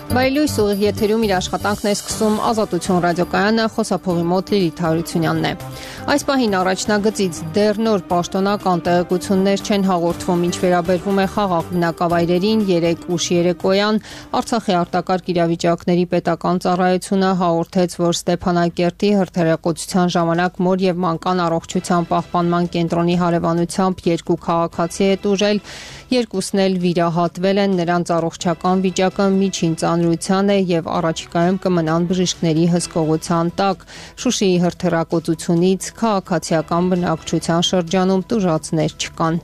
Բայլույս ուղիղ եթերում իր աշխատանքն է սկսում Ազատություն ռադիոկայանը, խոսափողի մոտ Լիլիթ Հարությունյանն է։ Այս պահին առաջնագծից դեռ նոր պաշտոնական տեղեկություններ չեն հաղորդվում, ինչ վերաբերվում է խաղաղ բնակավայրերին։ 3 ուշ երեկոյան Արցախի արտակարգ իրավիճակների պետական ծառայությունը հաղորդեց, որ Ստեփանակերտի հրթիռակոծության ժամանակ մոր եւ մանկան առողջության պահպանման կենտրոնի հարևանությամբ 2 քաղաքացի է տուժել, երկուսն էլ վիրահատվել են, նրանց առողջական վիճակը միջին ծանրության է եւ առաջիկայում կմնան բժիշկների հսկողության տակ։ Շուշիի հրթիռակոծությունից քաղաքացիական բնակչության շրջանում տուժածներ չկան։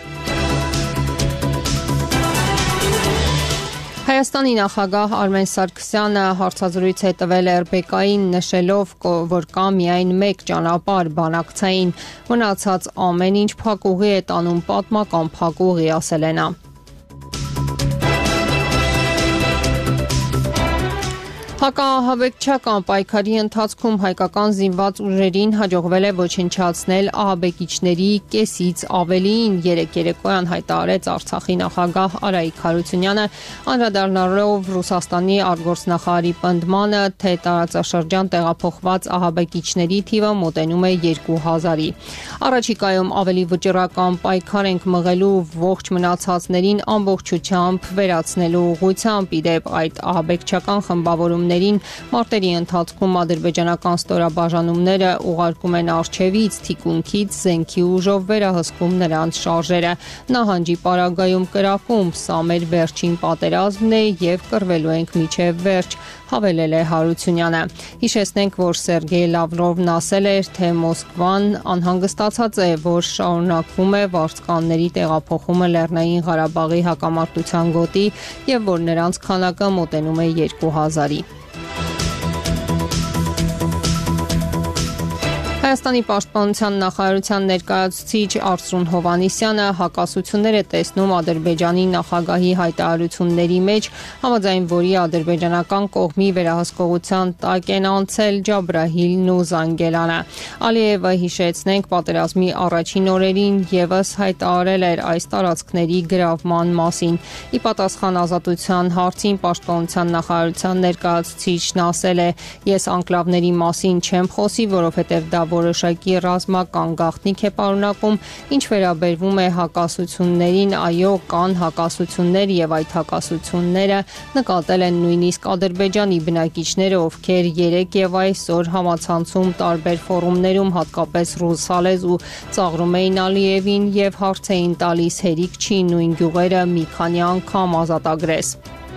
Հայաստանի նախագահ Արմեն Սարգսյանը հարցազրույց է տվել RBK-ին, նշելով, որ կա միայն մեկ ճանապարհ բանակցային, մնացած ամեն ինչ փակուղի է տանում պատմական փակուղի, ասել է նա։ Հակաահաբեկչական պայքարի ընթացքում հայկական զինված ուժերին հաջողվել է ոչնչացնել ահաբեկիչների կեսից ավելիին, 3 երեկոյան հայտարարեց Արցախի նախագահ Արայիկ Հարությունյանը, անդրադառնալով Ռուսաստանի արտգործնախարարի պնդմանը, թե տարածաշրջան տեղափոխված ահաբեկիչների թիվը մոտենում է 2000-ի։ Առաջիկայում ավելի վճռական պայքար ենք մղելու ողջ մնացածներին ամբողջությամբ վերացնելու ուղղությամբ, իդեպ այդ ահաբեկչական խմբավորում մարտերի ընթացքում ադրբեջանական ստորաբաժանումները ուղարկում են առջևից, թիկունքից, զենքի ուժով վերահսկում նրանց շարժերը, նահանջի պարագայում կրակում, սա մեր վերջին պատերազմն է եւ կռվելու ենք միջև վերջ, հավելել է Հարությունյանը։ Հիշեցնենք, որ Սերգեյ Լավրովն ասել էր, թե Մոսկվան անհանգստացած է, որ շարունակվում է վարձկանների տեղափոխումը Լեռնային Ղարաբաղի հակամարտության գոտի եւ որ նրանց քանակը մոտենում է 2000-ի։ Հայաստանի պաշտպանության նախարարության ներկայացուցիչ Արսրուն Հովհաննիսյանը հակասություններ է տեսնում Ադրբեջանի նախագահի հայտարարությունների մեջ, համաձայն որի ադրբեջանական կողմի վերահսկողության տակ են անցել Ջաբրահիլն ու Զանգելանը։ Ալիևը, հիշեցնենք, պատերազմի առաջին օրերին եւս հայտարարել էր այս տարածքների գրավման մասին։ Ի պատասխան Ազատության հարցին պաշտպանության նախարարության ներկայացուցիչն ասել է. «Ես անկլավների մասին չեմ խոսի, որովհետև դա որոշակի ռազմական գաղտնիք է պարունակում, ինչ վերաբերվում է հակասություններին, այո, կան հակասություններ եւ այդ հակասությունները նկատել են նույնիսկ Ադրբեջանի բնակիչները, ովքեր 3 եւ այսօր համացանցում տարբեր ֆորումներում, հատկապես ռուսալեզ ու ծաղրում էին Ալիևին եւ հարց էին տալիս հերիք չի նույն գյուղերը մի քանի անգամ ազատագրես»։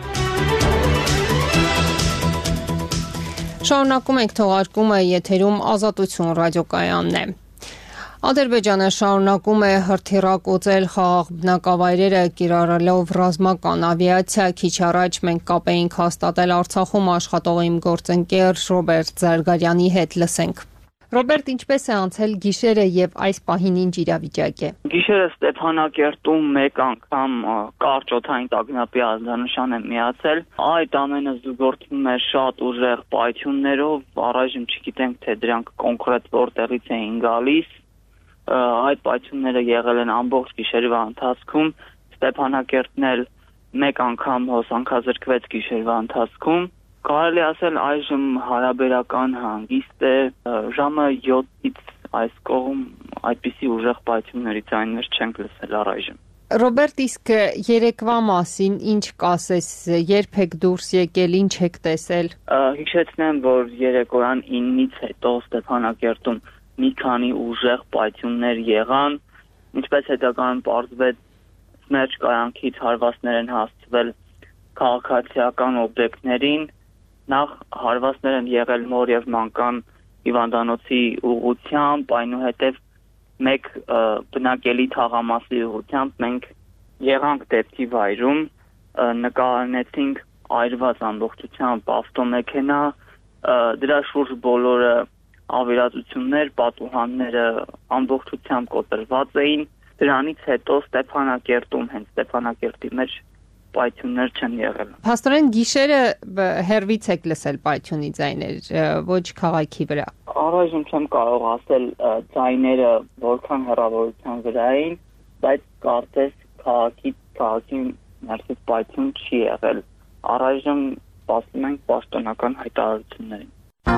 Շարունակում ենք թողարկումը, եթերում Ազատություն ռադիոկայանն է։ Ադրբեջանը շարունակում է հրթիռակոծել խաղաղ բնակավայրերը, կիրառելով ռազմական ավիացիա։ Քիչ առաջ մենք կապ էինք հաստատել Արցախում աշխատող իմ գործընկեր Ռոբերտ Զարգարյանի հետ, լսենք։ Ռոբերտ, ինչպես է անցել գիշերը եւ այս պահին ինչ իրավիճակ է։ Գիշերը Ստեփանակերտում մեկ անգամ կարճ օդային տագնապի ազդանշան է միացել։ Այդ ամենը զուգորդվում է շատ ուժեղ պայթյուններով, առայժմ չգիտենք, թե դրանք կոնկրետ որտեղից էին գալիս։ Այդ պայթյունները եղել են ամբողջ գիշերվա ընթացքում։ Ստեփանակերտն էլ մեկ անգամ հոսանքազրկվեց գիշերվա ընթացքում։ Կարելի ասել այժմ հարաբերական հանգիստ է, ժամը 7-ից այս կողմ այդպիսի ուժեղ պայթյունների ձայներ չենք լսել առայժմ։ Ռոբերտ, իսկ երեկվա մասին ինչ կասես, երբ եք դուրս եկել, ինչ եք տեսել։ Հիշեցնեմ, որ երեկոյան 9-ից հետո Ստեփանակերտում մի քանի ուժեղ պայթյուններ եղան, ինչպես հետագայում պարզվեց, սմերջ կայանքից հարվածներ են հասցվել քաղաքացիական օբյեկտներին։ Նախ հարվածներ են եղել մոր եւ մանկան հիվանդանոցի ուղղությամբ, այնուհետև մեկ բնակելի թաղամասի ուղղությամբ մենք եղանք դեպքի վայրում, նկարեցինք այրված ամբողջությամբ ավտոմեքենա, դրա շուրջ բոլորը ավերածություններ, պատուհանները ամբողջությամբ կոտրված էին։ Դրանից հետո Ստեփանակերտում, հենց Ստեփանակերտի մեջ պայթյուններ չեն եղել։ Փաստորեն գիշերը հեռվից եք լսել պայթյունի ձայներ, ոչ քաղաքի վրա։ Առայժմ չեմ կարող ասել ձայները որքան հեռավորության վրա էին, բայց կարծես քաղաքի ներսից պայթյուն չի եղել։ Առայժմ սպասում ենք պաշտոնական հայտարարություններին։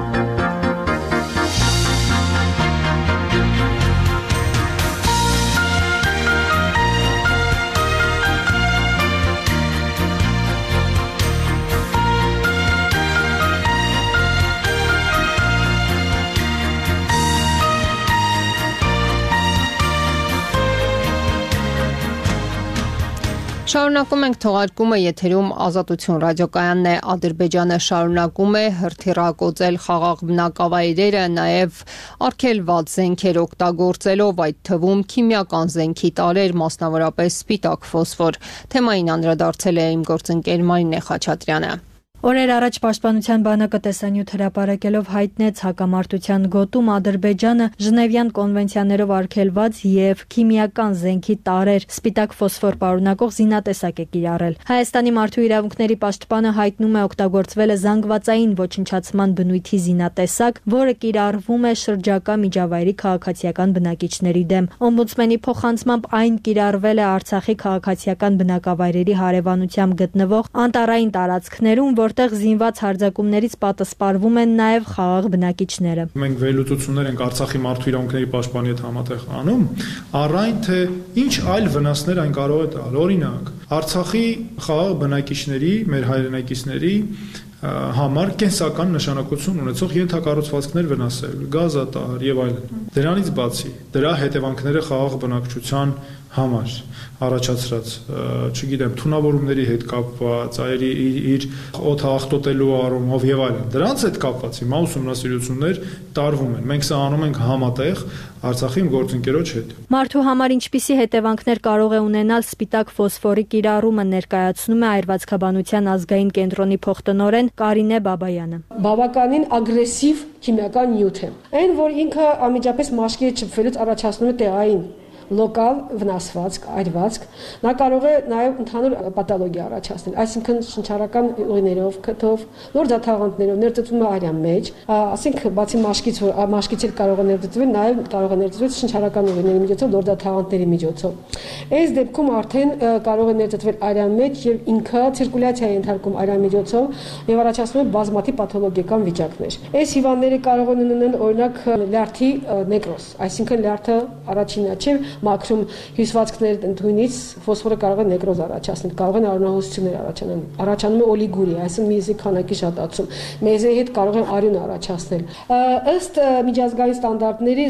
Շարունակում ենք թողարկումը, եթերում Ազատություն ռադիոկայանն է։ Ադրբեջանը շարունակում է հրթիռակոծել խաղաղ բնակավայրերը, նաև արգելված զենքեր օգտագործելով, այդ թվում քիմիական զենքի տարրեր, մասնավորապես սպիտակ ֆոսֆոր։ Թեմային անդրադարձել է իմ գործընկեր Մարինե Խաչատրյանը։ Օրեր առաջ Պաշտպանության բանակը տեսանյութ հրապարակելով հայտնեց հակամարտության գոտում Ադրբեջանը Ժնևյան կոնվենցիաներով արգելված եւ քիմիական զենքի տարրեր սպիտակ ֆոսֆոր պարունակող զինատեսակ է կիրառել։ Հայաստանի մարդու իրավունքների պաշտպանը հայտնում է օգտագործվել է զանգվածային ոչնչացման բնույթի զինատեսակ, որը կիրառվում է շրջակա միջավայրի քաղաքացիական բնակիչների դեմ։ Օմբուդսմենի փոխանցմամբ այն կիրառվել է Արցախի քաղաքացիական բնակավայրերի հարևանությամբ գտնվող անտառային տարածքներում, որտեղ զինված հարձակումներից պատասպարվում են նաև խաղաղ բնակիչները։ Մենք վերլուծություններ ենք Արցախի մարդու իրավունքների պաշտպանի հետ համատեղ անում, առայն թե ինչ այլ վնասներ այն կարող է տալ։ Օրինակ, Արցախի խաղաղ բնակիչների, մեր հայրենակիցների համար կենսական նշանակություն ունեցող ենթակառուցվածքներ վնասել, գազատար եւ այլն։ Դրանից բացի, դրա հետևանքները խաղաղ բնակչության համար առաջացրած, չգիտեմ, թունավորումների հետ կապված, իր օդը աղտոտելու առումով եւ այլն։ Դրանց հետ կապված հիմա ուսումնասիրություններ տարվում են։ Մենք սա անում ենք համատեղ Արցախի գործընկերոջ հետ։ Մարդու համար ինչպիսի հետևանքներ կարող է ունենալ սպիտակ ֆոսֆորի կիրառումը, ներկայացնում է Այրվածքաբանության ազգային կենտրոնի փոխտնօրեն Կարինե Բաբայանը։ Բավականին ագրեսիվ քիմիական նյութ է։ Այն, որ ինքը անմիջապես մաշկի հետ շփվելուց առաջացնում է տեղային լոկալ վնասվածք, այրվածք, նա կարող է նաև ընդհանուր պաթոլոգիա առաջացնել, այսինքն շնչառական ուղիներով, քթով, նոր դաթաղանթներով ներծծվում է արյան մեջ, ասենք բացի մաշկից, որ մաշկից էլ կարող է ներծծվել, նաև կարող է ներծծվել շնչառական ուղիների միջոցով, նոր դաթաղանթների միջոցով։ Այս դեպքում արդեն կարող է ներծծվել արյան մեջ եւ ինքը ցիրկուլյացիա է ընթարկում արյան միջոցով եւ առաջացնում է բազմաթիվ պաթոլոգիական վիճակներ։ Այս հիվանդները կարող են ունենալ օրինակ լյարդի նեկրոզ, այսինքն լյարդը առաջինը չէ, մաքրում հյուսվածքներ ընդունից ֆոսֆորը կարող է նեկրոզ առաջացնել, կարող են արյունահոսություններ առաջանալ, առաջանում է օլիգուրիա, այսինքն մեզի քանակի շատացում, մեզի հետ կարող է արյուն առաջացնել։ Ըստ միջազգային ստանդարտների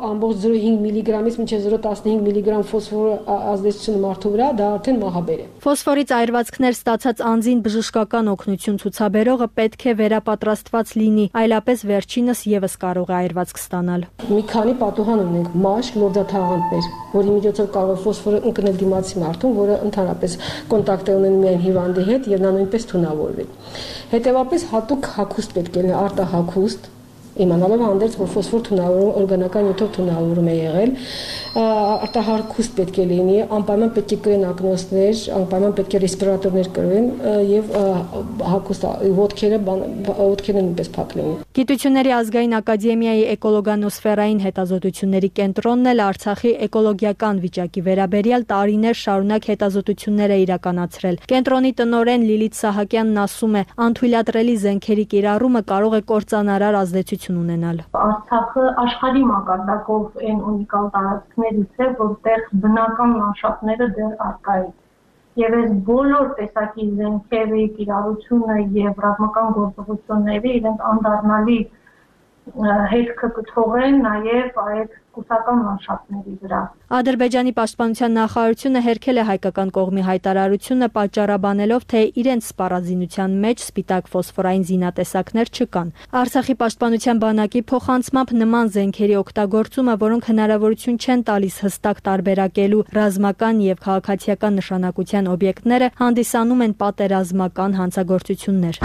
0.05 միլիգրամից մինչև 0.15 միլիգրամ ֆոսֆոր ազդեցությունը մարդու վրա դա արդեն մահաբեր է։ Ֆոսֆորից այրվածքներ ստացած անձին բժշկական օգնություն ցուցաբերողը պետք է վերապատրաստված լինի, այլապես վերջինս եւս կարող է այրվածք ստանալ։ Մի քանի պատուհան ունենք, մաշկ, լորդաթաղանթներ, որի միջոցով կարող է ֆոսֆորը ընկնել դիմացի մարդուն, որը ընդհանրապես կոնտակտ է ունենում միայն հիվանդի հետ եւ նա նույնպես թունավորվի։ Հետևաբար հատուկ հագուստ պետք է լինի, արտահագուստ, իմանալով հանդերձ, որ ֆոսֆոր թունավորում օրգանական նյութով թունավորում է եղել, արտահարքուստ պետք է լինի, անպայման պետք է կրեն ակնոցներ, անպայման պետք է ռեսպիրատորներ կրեն եւ հագուստ ոտքերը նույնպես փակ լինեն։ Գիտությունների ազգային ակադեմիայի էկոլոգանոսֆերային հետազոտությունների կենտրոնն էլ Արցախի էկոլոգիական վիճակի վերաբերյալ տարիներ շարունակ հետազոտություններ է իրականացրել։ Կենտրոնի տնօրեն Լիլիթ Սահակյանն ասում է, անթույլատրելի զենքերի կիրառումը կարող է կործանարար ազդեցություն ունենալ։ Արցախը աշխարհի մակարդակով այն ունիկալ տարածքներից է, որտեղ բնական լանդշաֆտները դեռ առկա են։ Եվ այս բոլոր տեսակի զենքերի կիրառությունը եւ ռազմական գործողությունները իրենք անդառնալի հետքը կթողեն նաև այդ կուսական լանդշաֆտների վրա։ Ադրբեջանի պաշտպանության նախարարությունը հերքել է հայկական կողմի հայտարարությունը, պատճառաբանելով, թե իրենց սպառազինության մեջ սպիտակ ֆոսֆորային զինատեսակներ չկան։ Արցախի պաշտպանության բանակի փոխանցմամբ նման զենքերի օգտագործումը, որոնք հնարավորություն չեն տալիս հստակ տարբերակելու ռազմական եւ քաղաքացիական նշանակության օբյեկտները, հանդիսանում են պատերազմական հանցագործություններ։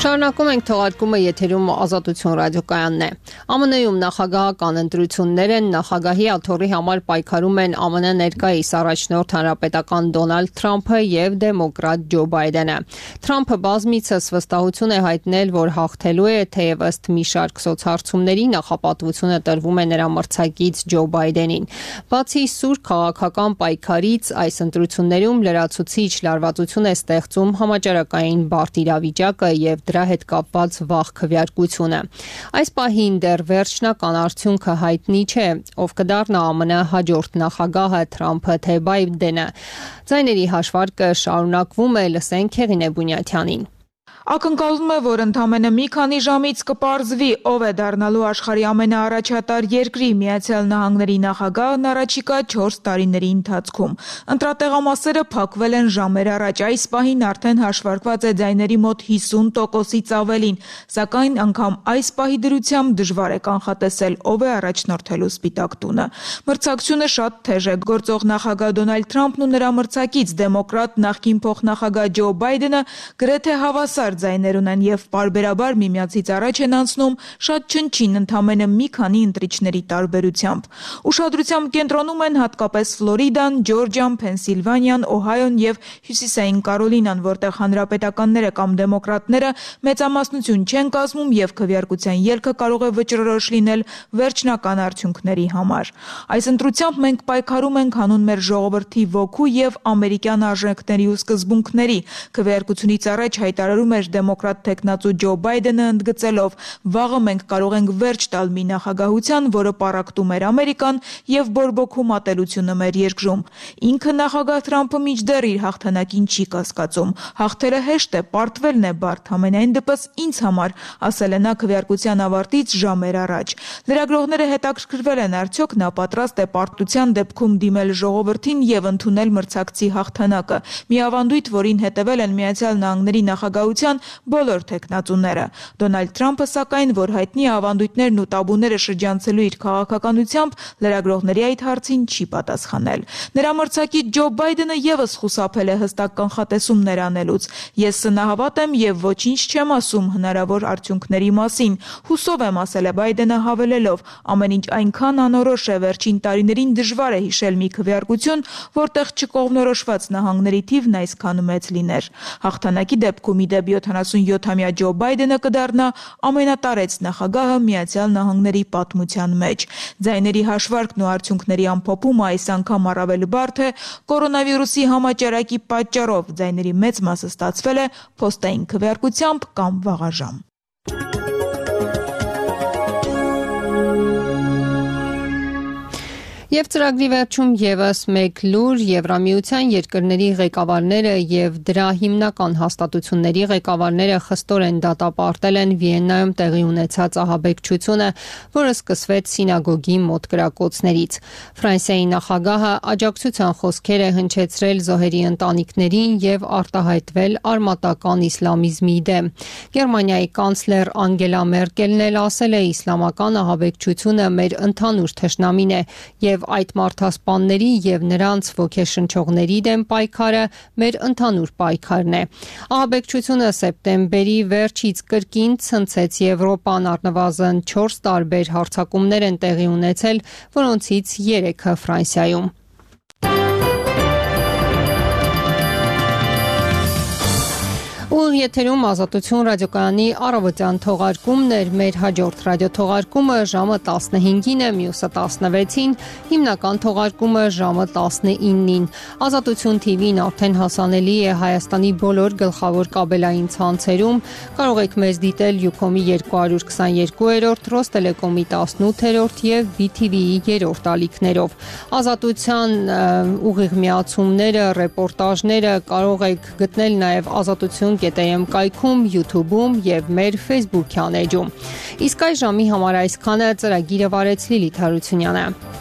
Շարունակում ենք թողարկումը, եթերում Ազատություն ռադիոկայանն է։ ԱՄՆ-ում նախագահական ընտրություններ են, նախագահի աթոռի համար պայքարում են ԱՄՆ ներկայիս առաջնորդ հանրապետական Դոնալդ Թրամփը եւ դեմոկրատ Ջո Բայդենը։ Թրամփը բազմիցս վստահություն է հայտնել, որ հաղթելու է, թեև ըստ մի շարք սոցհարցումների նախապատվությունը տրվում է նրա մրցակից Ջո Բայդենին։ Բացի սուր քաղաքական պայքարից, այս ընտրություններում լրացուցիչ լարվածություն է ստեղծում համաճարակային բարդ իրավիճակը եւ դրա հետ կապված վաղ քվեարկությունը։ Այս պահին դեռ վերջնական արդյունքը հայտնի չէ, ով կդառնա ԱՄՆ հաջորդ նախագահը Թրամփը թե Բայդենը։ Ձայների հաշվարկը շարունակվում է, լսենք Հեղինե Բունյաթյանին։ Ակնկալվում է, որ ընդամենը մի քանի ժամից կպարզվի, ով է դառնալու աշխարհի ամենաառաջատար երկրի Միացյալ Նահանգների նախագահն առաջիկա 4 տարիների ընթացքում։ Ընտրատեղամասերը փակվել են ժամեր առաջ, այս պահին արդեն հաշվարկված է ձայների մոտ 50%-ից ավելին, սակայն անգամ այս պահի դրությամբ դժվար է կանխատեսել, ով է առաջնորդելու Սպիտակ տունը։ Մրցակցությունը շատ թեժ է, գործող նախագահ Դոնալդ Թրամփն ու նրա մրցակից դեմոկրատ նախկին փոխնախագահ Ջո Բայդենը գրեթե հավասար ձայներ ունեն եւ պարբերաբար միմյանցից առաջ են անցնում շատ չնչին ընդամենը մի քանի ընտրիչների տարբերությամբ։ Ուշադրությամբ կենտրոնում են հատկապես Ֆլորիդան, Ջորջիան, Փենսիլվանիան, Օհայոն եւ Հյուսիսային Կարոլինան, որտեղ հանրապետականները կամ դեմոկրատները մեծամասնություն չեն կազմում եւ քվեարկության ելքը կարող է վճռորոշ լինել վերջնական արդյունքների համար։ Այս ընտրությամբ մենք պայքարում ենք հանուն մեր ժողովրդի ոգու եւ ամերիկյան արժեքների ու սկզբունքների։ Քվեարկությունից առաջ հայտարարում էր դեմոկրատ տեխնացու Ջո Բայդենը ընդգծելով. «Վաղը մենք կարող ենք վերջ տալ մի նախագահության, որը պառակտում էր Ամերիկան եւ բորբոքում ատելությունը մեր երկրում»։ Ինքը նախագահ Թրամփը մինչդեռ իր հաղթանակին չի կասկածում։ Հաղթելը հեշտ է, պարտվելն է բարդ, համենայն դեպս ինձ համար, ասել է նա քվեարկության ավարտից ժամեր առաջ։ Լրագրողները հետաքրքրվել են, արդյոք նա պատրաստ է պարտության դեպքում դիմել ժողովրդին եւ ընդունել մրցակցի հաղթանակը։ Մի ավանդույթ, որին հետեւել են Միացյալ Նահանգների նախագահության բոլոր տեխնացուները։ Դոնալդ Թրամփը, սակայն, որ հայտնի ավանդույթներն ու տաբուները շրջանցելու իր քաղաքականությամբ, լրագրողների այդ հարցին չի պատասխանել։ Նրա մրցակից Ջո Բայդենը եւս խուսափել է հստակ կանխատեսումներ անելուց։ «Ես սնահավատ եմ եւ ոչինչ չեմ ասում հնարավոր արդյունքների մասին», հուսով եմ, ասել է Բայդենը, հավելելով. «Ամեն ինչ այնքան անորոշ է, վերջին տարիներին դժվար է հիշել մի քվեարկություն, որտեղ չկողմնորոշված նահանգների թիվն այսքան մեծ լիներ»։ Հաղթանակի դեպքում ի դեպ 77-ամյա Ջո Բայդենը կդառնա ամենատարեց նախագահը Միացյալ Նահանգների պատմության մեջ։ Ձայների հաշվարկն ու արդյունքների ամփոփումը այս անգամ առավել բարդ է, կորոնավիրուսի համաճարակի պատճառով ձայների մեծ մասը ստացվել է փոստային քվեարկությամբ կամ վաղաժամ։ Եվ ծրագրի վերջում եւս մեկ լուր Եվրամիության երկրների ղեկավարները եւ դրա հիմնական հաստատությունների ղեկավարները խստորեն դատապարտել են Վիեննայում տեղի ունեցած ահաբեկչությունը, որը սկսվեց սինագոգի մոտ կրակոցներից։ Ֆրանսիայի նախագահը աջակցության խոսքեր է հնչեցրել զոհերի ընտանիքներին եւ արտահայտվել արմատական իսլամիզմի դեմ։ Գերմանիայի կանցլեր Անգելա Մերկելն էլ ասել է. «Իսլամական ահաբեկչությունը մեր ընդհանուր թշնամին է եւ այդ մարդասպանների եւ նրանց ոգեշնչողների դեմ պայքարը մեր ընդհանուր պայքարն է»։ Ահաբեկչությունը սեպտեմբերի վերջից կրկին ցնցեց Եվրոպան, առնվազն 4 տարբեր հարձակումներ են տեղի ունեցել, որոնցից 3-ը Ֆրանսիայում։ Ուղիղ եթերում Ազատություն ռադիոկայանի առավոտյան թողարկումն էր, մեր հաջորդ ռադիոթողարկումը ժամը 15-ին է, մյուսը 16-ին, հիմնական թողարկումը ժամը 19-ին։ Ազատություն TV-ն արդեն հասանելի է Հայաստանի բոլոր գլխավոր կաբելային ցանցերում, կարող եք մեզ դիտել Յուքոմի 222-րդ, Ռոստելեկոմի 18-րդ եւ BTV-ի 3-րդ ալիքներով։ Ազատության ուղիղ միացումները, ռեպորտաժները կարող եք գտնել նաեւ Ազատություն.am կայքում, YouTube-ում եւ մեր Facebook-յան էջում։ Իսկ այս ժամի համար այսքանը, ծրագիրը վարեց Լիլիթ Հարությունյանը։